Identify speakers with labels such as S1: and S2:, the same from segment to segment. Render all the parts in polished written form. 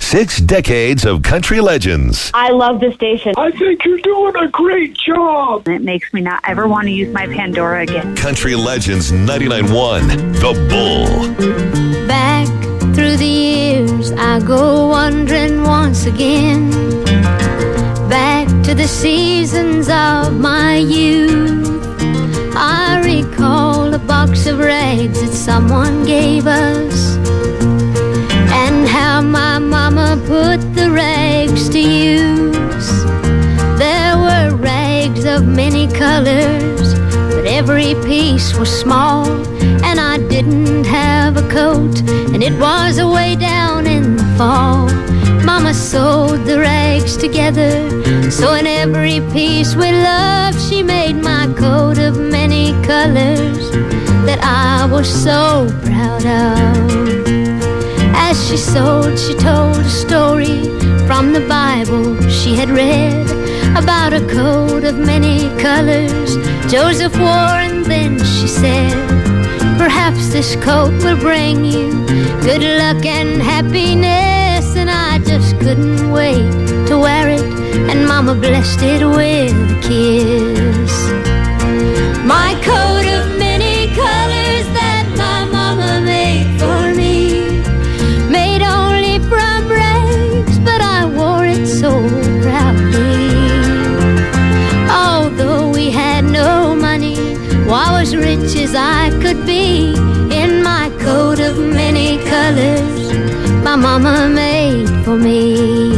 S1: 6 decades of country legends.
S2: I love the station.
S3: I think you're doing a great job.
S2: It makes me not ever want to use my Pandora again.
S1: Country Legends 99.1, The Bull.
S4: Back through the years, I go wandering once again. Back to the seasons of my youth. I recall a box of rags that someone gave us, and how my mama put the rags to use. There were rags of many colors, but every piece was small, and I didn't have a coat, and it was away down in the fall. Mama sewed the rags together, so in every piece with love she made my coat of many colors that I was so proud of. As she sewed, she told a story from the Bible she had read about a coat of many colors Joseph wore, and then she said, perhaps this coat will bring you good luck and happiness. And I just couldn't wait to wear it, and Mama blessed it with a kiss. My coat of many colors that my Mama made for me, made only from rags, but I wore it so proudly. Although we had no money, well, I was rich as I could be in my coat of many colors my Mama made for me.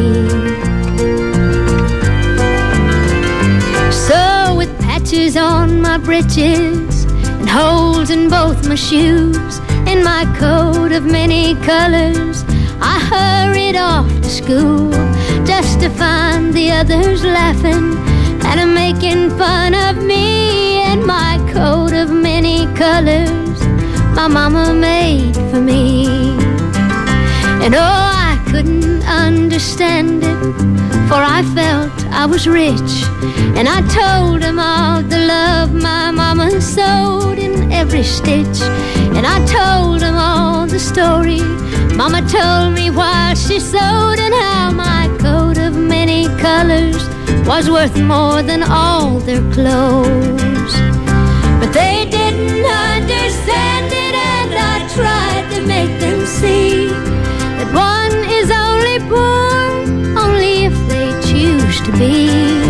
S4: So with patches on my breeches and holes in both my shoes, in my coat of many colors, I hurried off to school, just to find the others laughing and making fun of me and my coat of many colors my Mama made for me. And oh, I couldn't understand it, for I felt I was rich, and I told them all the love my Mama sewed in every stitch. And I told them all the story Mama told me while she sewed, and how my coat of many colors was worth more than all their clothes. But they didn't understand it, and I tried to make them see that one is only poor only if they choose to be.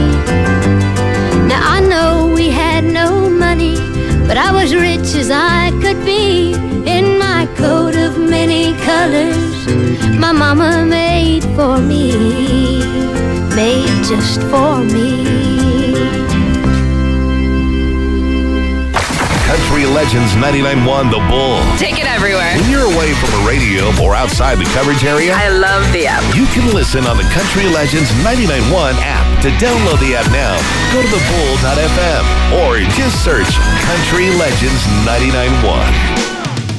S4: Now I know we had no money, but I was rich as I could be in my coat of many colors my Mama made for me, made just for me.
S1: Country Legends 99.1, The Bull.
S5: Take it everywhere.
S1: When you're away from a radio or outside the coverage area,
S5: I love the app.
S1: you can listen on the Country Legends 99.1 app. To download the app now, go to thebull.fm or just search Country Legends 99.1.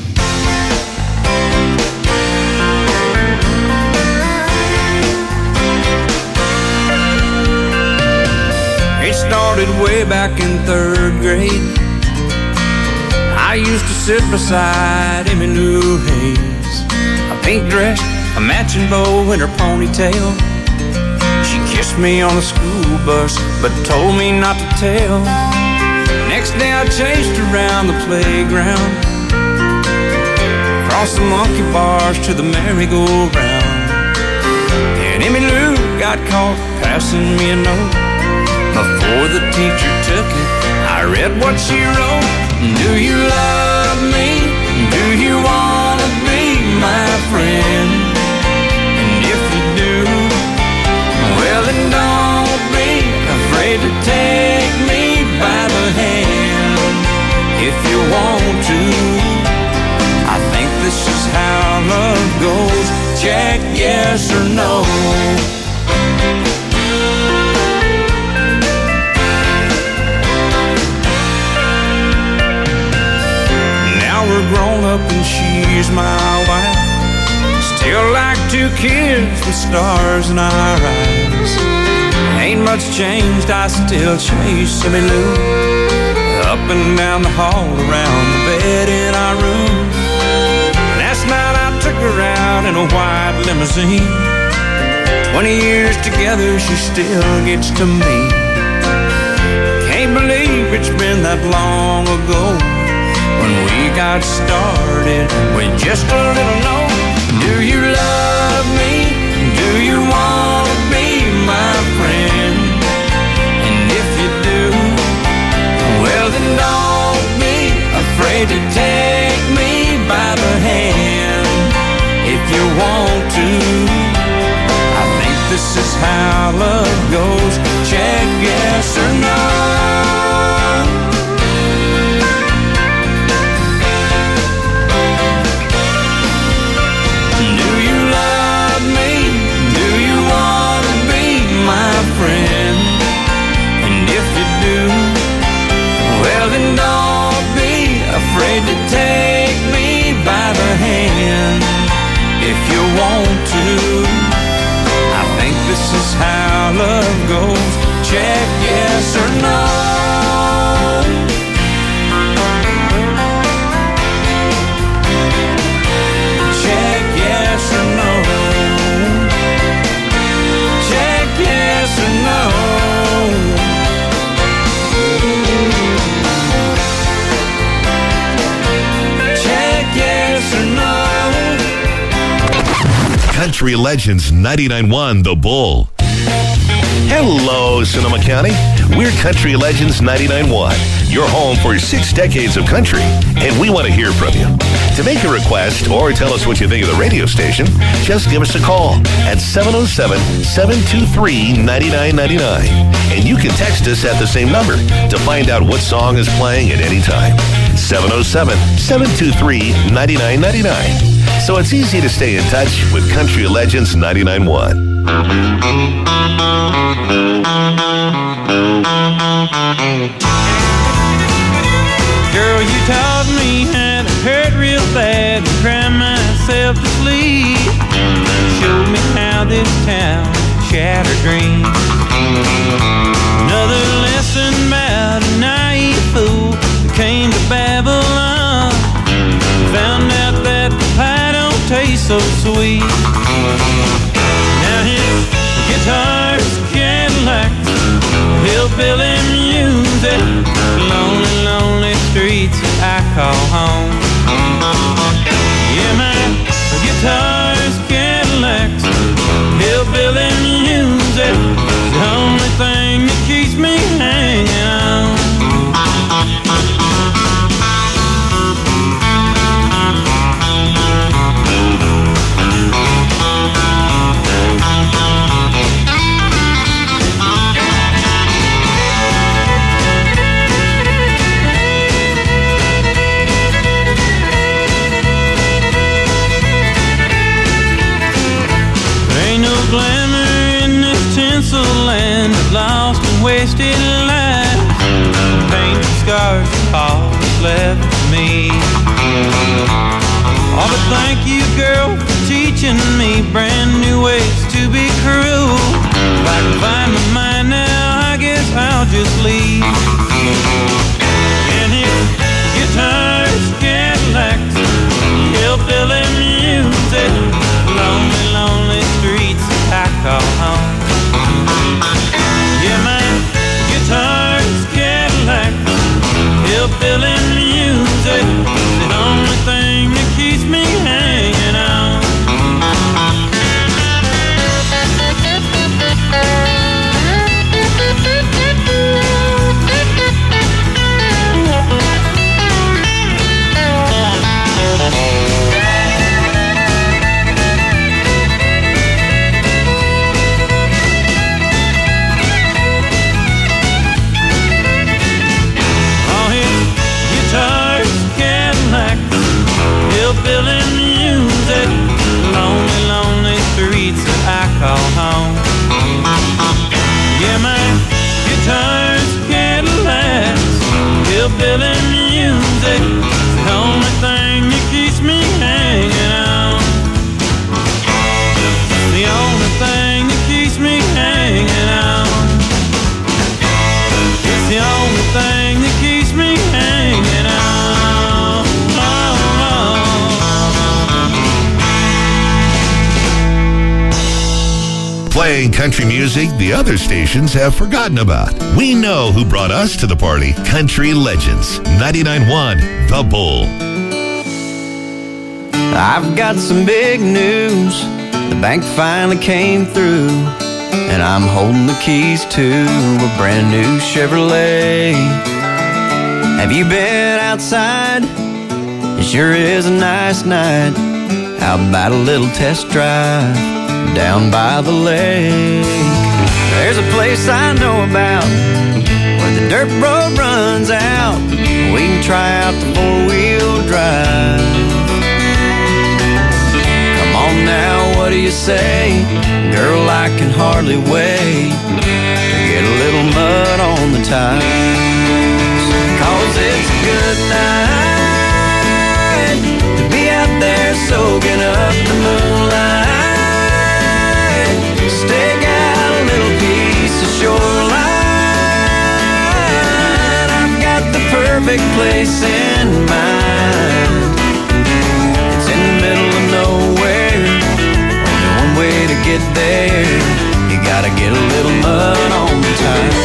S6: It started way back in 3rd grade. I used to sit beside Emmylou Hayes, a pink dress, a matching bow, and her ponytail. She kissed me on the school bus, but told me not to tell. Next day I chased her around the playground, across the monkey bars to the merry-go-round. And Emmylou got caught passing me a note. Before the teacher took it, I read what she wrote. Do you love me? Do you wanna be my friend? And if you do, well then don't be afraid to take me by the hand. If you want to, I think this is how love goes. Check yes or no. We're grown up and she's my wife, still like 2 kids with stars in our eyes. Ain't much changed, I still chase Emmylou up and down the hall, around the bed in our room. Last night I took her out in a white limousine. 20 years together, she still gets to me. Can't believe it's been that long ago when we got started with just a little note. Do you love me? Do you want to be my friend? And if you do, well then don't be afraid to take me by the hand. If you want to, I think this is how love goes. Check yes or no. Do you love me? Do you want to be my friend? And if you do, well then don't be afraid to take me by the hand. If you want to, I think this is how love goes. Check yes or no. Check yes or no. Check yes or no. Check yes or no.
S1: Country Legends 99.1 The Bull. Hello, Sonoma County. We're Country Legends 99.1, your home for 6 decades of country, and we want to hear from you. To make a request or tell us what you think of the radio station, just give us a call at 707-723-9999. And you can text us at the same number to find out what song is playing at any time. 707-723-9999. So it's easy to stay in touch with Country Legends 99.1.
S6: Girl, you taught me how to hurt real bad and cry myself to sleep. Showed me how this town shattered dreams. Another lesson about a naive fool that came to Babylon. Found out that the pie don't taste so sweet. Now his guitar's Cadillac, hillbilly music, lonely, lonely streets I call home. Yeah, my guitar's Cadillac, hillbilly music, the only thing that keeps me hanging on. Glamour in this tinsel land of lost and wasted lives. Paint scars all that's left of me. Oh, but thank you, girl, for teaching me brand new ways to be cruel. If I can find my mind now, I guess I'll just leave. And his guitars, Cadillacs, hillbilly music, lonely, lonely streets I call home. Yeah, my guitar's Cadillac, hillbilly music, the only thing that keeps me hanging on.
S1: playing country music the other stations have forgotten about. We know who brought us to the party. Country Legends. 99.1 The Bull.
S6: I've got some big news. The bank finally came through, and I'm holding the keys to a brand new Chevrolet. Have you been outside? It sure is a nice night. How about a little test drive down by the lake? There's a place I know about where the dirt road runs out. We can try out the four-wheel drive. Come on now, what do you say? Girl, I can hardly wait to get a little mud on the tires. 'Cause it's a good night to be out there soaking up the moonlight. Stake out a little piece of shoreline. I've got the perfect place in mind. It's in the middle of nowhere. Only one way to get there. You gotta get a little mud on the tires.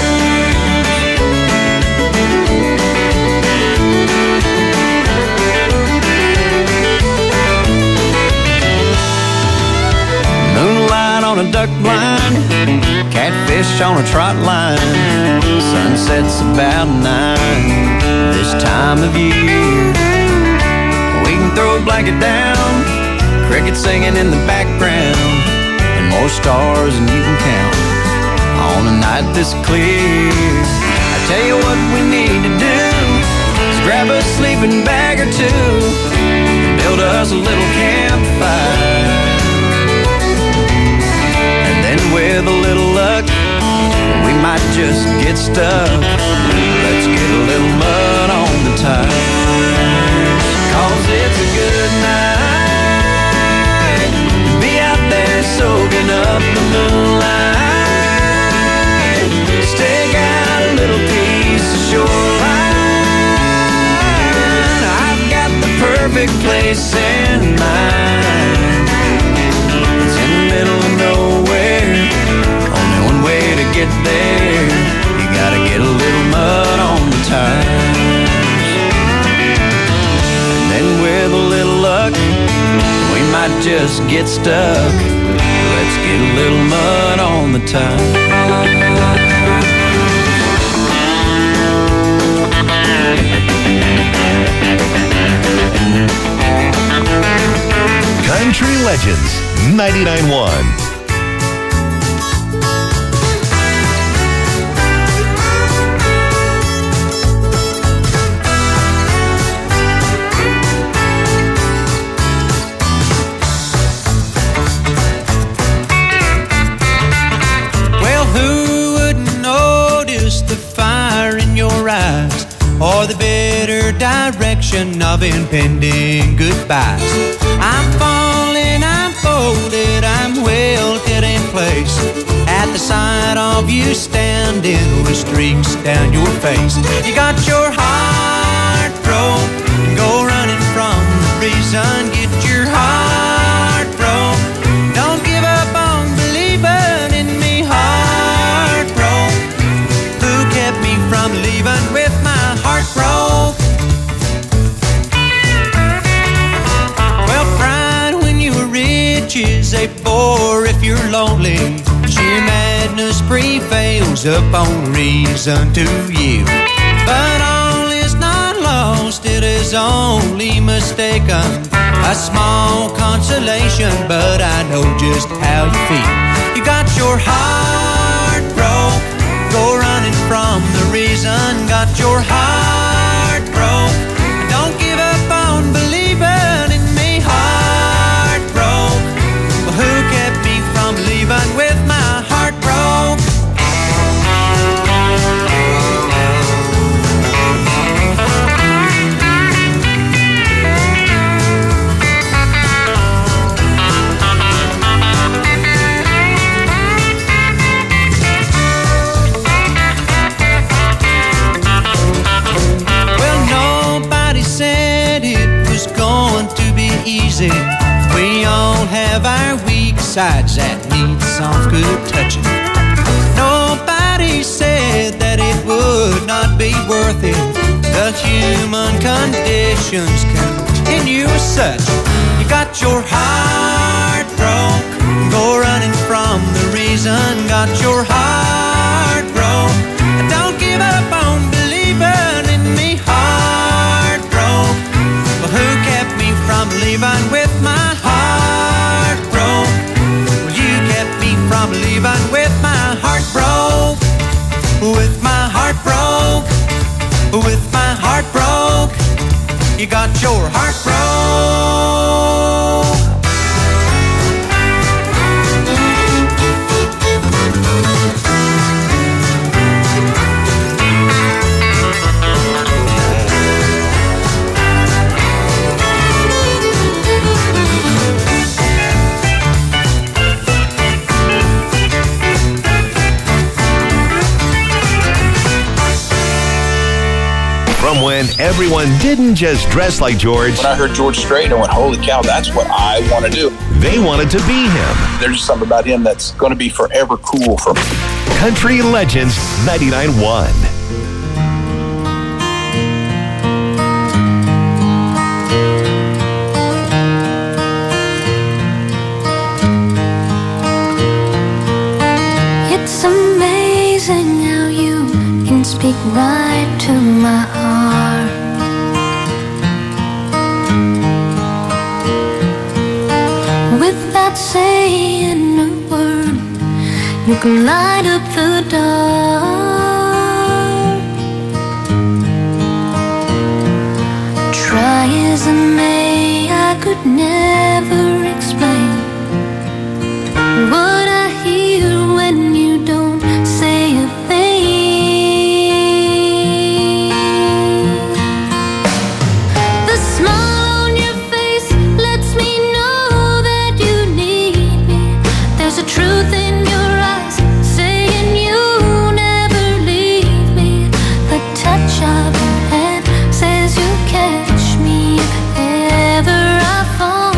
S6: Moonlight on a duck blind, catfish on a trot line. Sunset's about 9 this time of year. We can throw a blanket down, crickets singing in the background, and more stars than you can count on a night this clear. I tell you what we need to do is grab a sleeping bag or two and build us a little campfire. And then with a little luck, we might just get stuck. Let's get a little mud on the tires. 'Cause it's a good night to be out there soaking up the moonlight. Stake out a little piece of shoreline. I've got the perfect place in mind. It's in the middle of nowhere. Only one way to get there. You gotta get a little mud on the tires. And then with a little luck, we might just get stuck. Let's get a little mud on the tires.
S1: Country Legends. 99.1.
S7: Or the bitter direction of impending goodbyes. I'm falling, I'm folded, I'm wilted in place at the sight of you standing with streaks down your face. You got your heart broke, go running from the reason. Get your heart broke, don't give up on believing in me. Heart broke, who kept me from leaving with my heart broke? Well, pride when you were rich is a bore if you're lonely. Sheer madness prevails upon reason to yield. But all is not lost, it is only mistaken. A small consolation, but I know just how you feel. You got your heart broke, go running from the reason. Got your heart broke, don't give up on believing in me. Heart broke, well, who kept me from leaving with my heart broke? Easy. We all have our weeks besides that needs soft, good touching. Nobody said that it would not be worth it. The human conditions continue as such. You got your heart broke, go running from the reason. Got your heart broke, don't give up on believing in me. Heart broke, well, who kept me from leaving with my heart broke? Well, you kept me from leaving with my heart broke. With my heart broke, with my heart broke. You got your heart broke.
S1: From when everyone didn't just dress like George.
S8: When I heard George Strait, I went, holy cow, that's what I want to do.
S1: They wanted to be him.
S8: There's just something about him that's going to be forever cool for me.
S1: Country Legends 99.1.
S4: It's amazing how you can speak right to my heart. Without saying a word, you can light up the dark. Try as I may, I could never explain what I hear when you don't say a thing. The smile on your face lets me know that you need me. There's a truth in your eyes saying you never leave me. The touch of your hand says you'll catch me if ever I fall.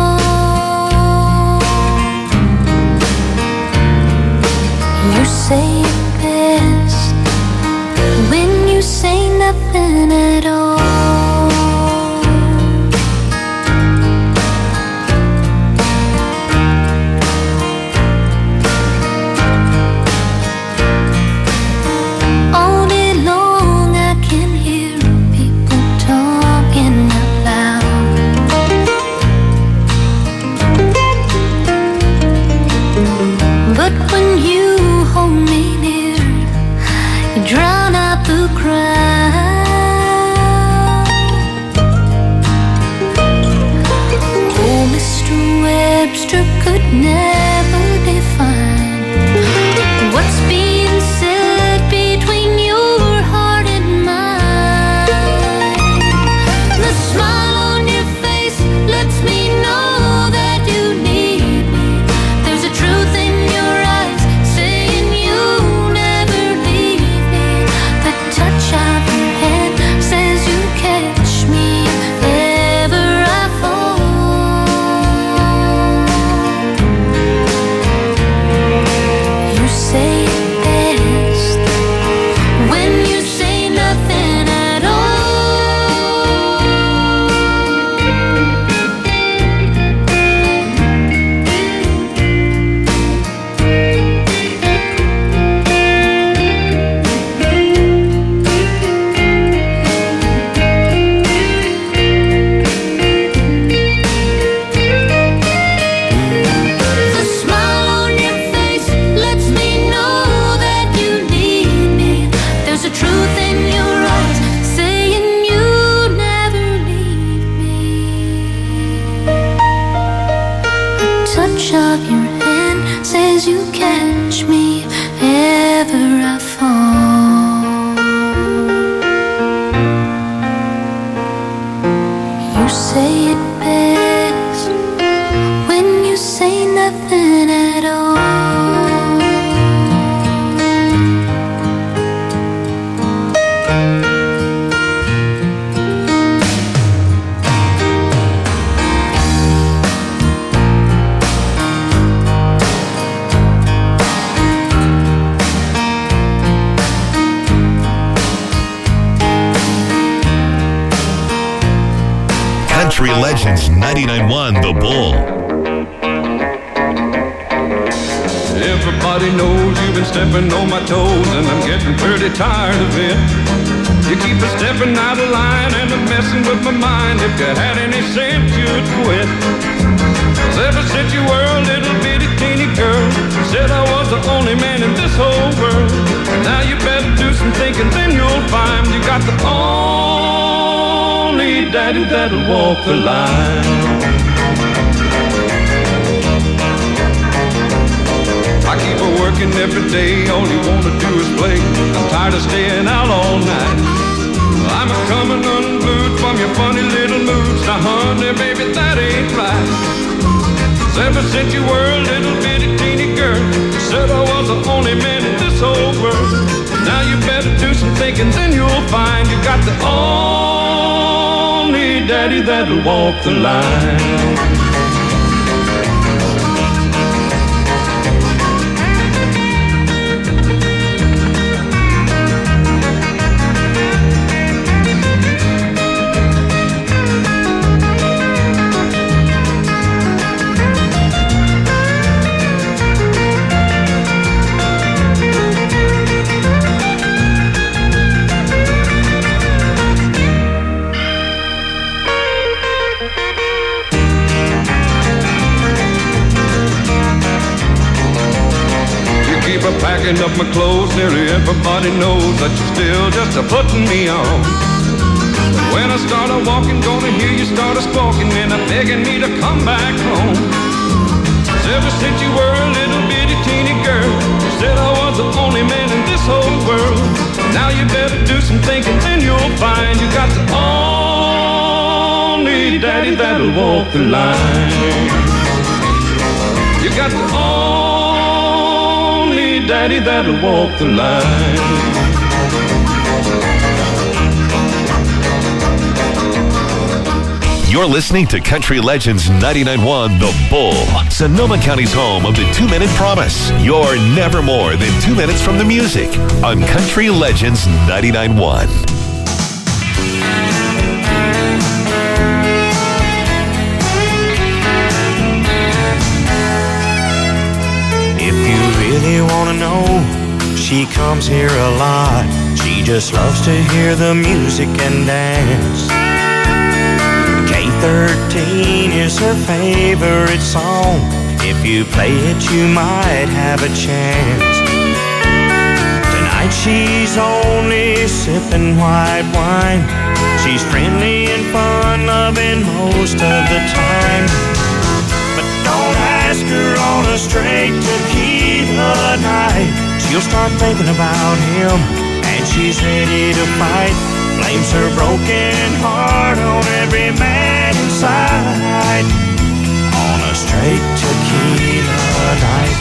S4: You say it best when you say nothing at all. All day long I can hear people talking out loud. But when you hold me near, you drown out the crowd. Oh, Mr. Webster could never define what's being said between your heart and mine. The smile on your face lets me know that you need me. There's a truth in your eyes saying you never leave me. The touch of your hand says you catch me if ever I fall. You say it best when you say nothing at all. The smile on your face lets me know that you need me. There's a truth in your eyes saying you never leave me. The touch of your hand says you catch me if ever I fall. You say it best when you say nothing at all.
S1: Country Legends 99.1 The Bull.
S9: Everybody knows you've been stepping on my toes, and I'm getting pretty tired of it. You keep a stepping out of line and I'm messing with my mind. If you had any sense, you'd quit. 'Cause ever since you were a little bitty teeny girl, you said I was the only man in this whole world. Now you better do some thinking, then you'll find you got the only daddy that'll walk the line. I keep a working every day, all you wanna do is play. I'm tired of staying out all night. I'm a coming unglued from your funny little moods. Now honey, baby, that ain't right. 'Cause ever since you were a little bitty teeny girl, you said I was the only man in this whole world. Now you better do some thinking, then you'll find you got the only daddy that'll walk the line. Packing up my clothes, nearly everybody knows that you're still just a-putting me on. When I start a-walking, gonna hear you start a-squawking and begging me to come back home. 'Cause ever since you were a little bitty teeny girl, you said I was the only man in this whole world. Now you better do some thinking, then you'll find you got the only daddy that'll walk the line. You got the daddy that'll walk the line.
S1: You're listening to Country Legends 99.1 The Bull, Sonoma County's home of the 2-Minute Promise. You're never more than 2 minutes from the music on Country Legends 99.1.
S7: Really wanna know, she comes here a lot. She just loves to hear the music and dance. K13 is her favorite song. If you play it, you might have a chance. Tonight she's only sipping white wine. She's friendly and fun-loving most of the time. But don't ask her on a straight tequila night. She'll start thinking about him, and she's ready to fight. Blames her broken heart on every man inside. On a straight tequila night.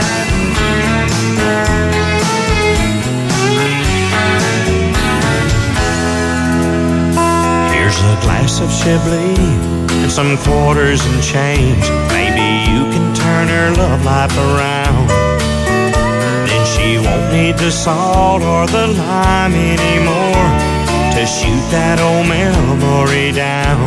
S7: Here's a glass of Chablis and some quarters and change. Maybe you can turn her love life around. Then she won't need the salt or the lime anymore to shoot that old memory down.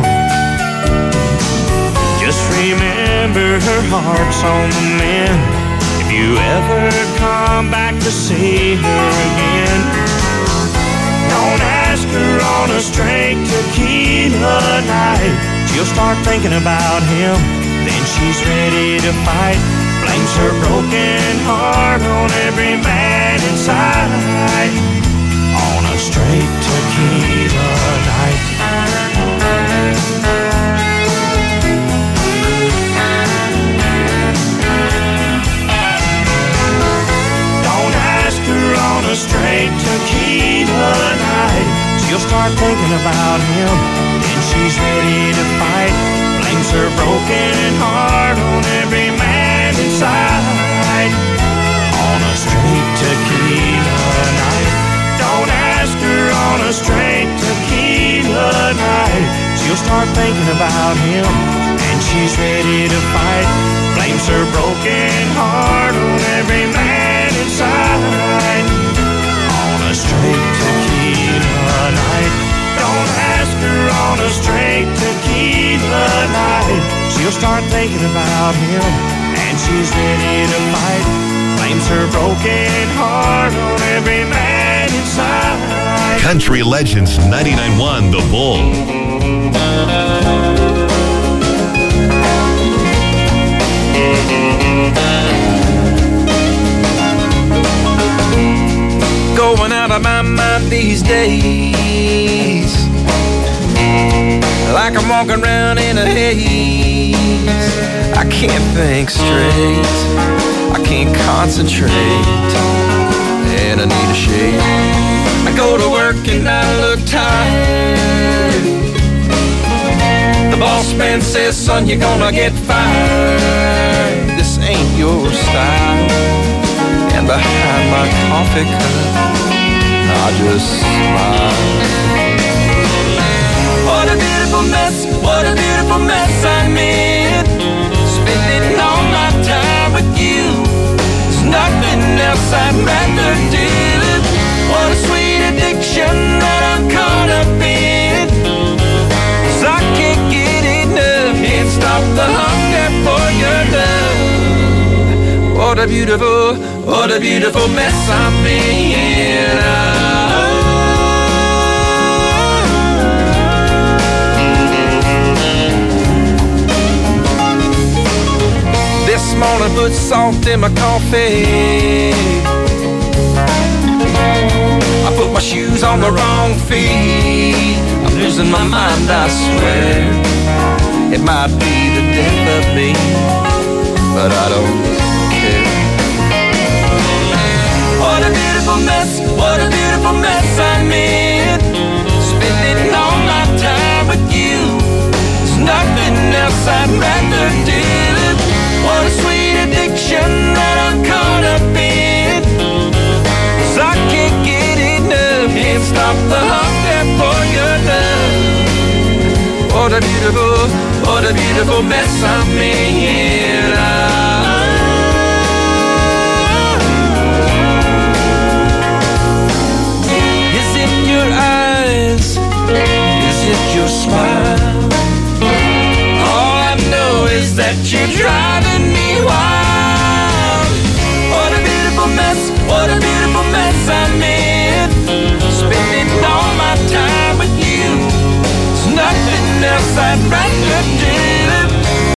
S7: Just remember her heart's on the mend. If you ever come back to see her again, don't ask her on a straight tequila night. She'll start thinking about him, then she's ready to fight. Blames her broken heart on every man inside. On a straight tequila night. Don't ask her on a straight tequila night. She'll start thinking about him, then she's ready to fight. Blames her broken heart on every man inside. On a straight tequila night. Don't ask her on a straight tequila night. She'll start thinking about him, and she's ready to fight. Blames her broken heart on every man inside. On a straight tequila night. Don't ask her on a straight tequila the night, she'll start thinking about him, and she's ready to fight. Blames her broken heart on every man inside.
S1: Country Legends 99.1 The Bull.
S6: Going out of my mind these days, like I'm walking around in a haze. I can't think straight, I can't concentrate, and I need a shake. I go to work and I look tired. The boss man says, son, you're gonna get fired. This ain't your style. And behind my coffee cup, I just smile. What a beautiful mess, what a beautiful mess I'm in. Spending all my time with you. There's nothing else I'd rather do. What a sweet addiction that I'm caught up in. 'Cause I can't get enough, can't stop the hunger for your love. What a beautiful mess I'm in. This morning put salt in my coffee. I put my shoes on the wrong feet. I'm losing my mind, I swear. It might be the death of me, but I don't care. What a beautiful mess, what a beautiful mess I'm in. Spending all my time with you. There's nothing else I'd rather do. What a sweet addiction that I'm caught up in. 'Cause I can't get enough, can't stop the hunger for your love. What a beautiful mess I'm in. Is it your eyes? Is it your smile? All I know is that you drive